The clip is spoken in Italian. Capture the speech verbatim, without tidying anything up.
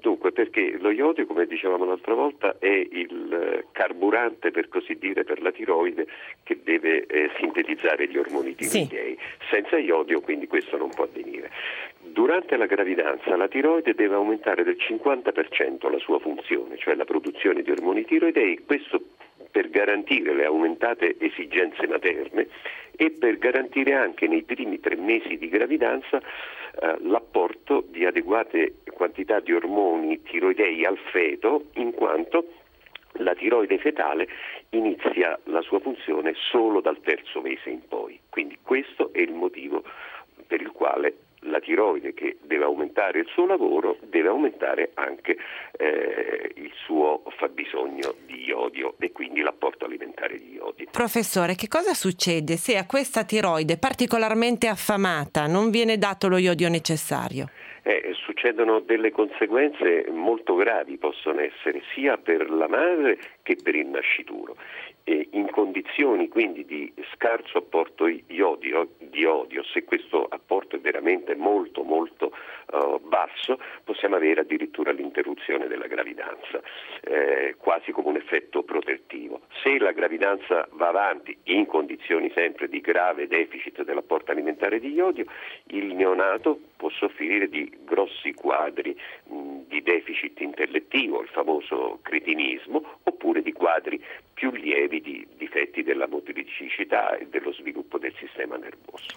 Dunque, perché lo iodio, come dicevamo l'altra volta, è il carburante, per così dire, per la tiroide, che deve eh, sintetizzare gli ormoni tiroidei. Sì. Senza iodio, quindi, questo non può avvenire. Durante la gravidanza la tiroide deve aumentare del cinquanta per cento la sua funzione, cioè la produzione di ormoni tiroidei, questo per garantire le aumentate esigenze materne e per garantire anche nei primi tre mesi di gravidanza eh, l'apporto di adeguate quantità di ormoni tiroidei al feto, in quanto la tiroide fetale inizia la sua funzione solo dal terzo mese in poi. Quindi questo è il motivo per il quale la tiroide, che deve aumentare il suo lavoro, deve aumentare anche eh, il suo fabbisogno di iodio e quindi l'apporto alimentare di iodio. Professore, che cosa succede se a questa tiroide particolarmente affamata non viene dato lo iodio necessario? Eh, succedono delle conseguenze molto gravi, possono essere sia per la madre che per il nascituro. E in condizioni quindi di scarso apporto iodio, di iodio, se questo apporto è veramente molto molto uh, basso, possiamo avere addirittura l'interruzione della gravidanza, eh, quasi come un effetto protettivo. Se la gravidanza va avanti in condizioni sempre di grave deficit dell'apporto alimentare di iodio, il neonato può soffrire di grossi quadri mh, di deficit intellettivo, il famoso cretinismo, oppure di quadri più lievi di difetti della motricità e dello sviluppo del sistema nervoso.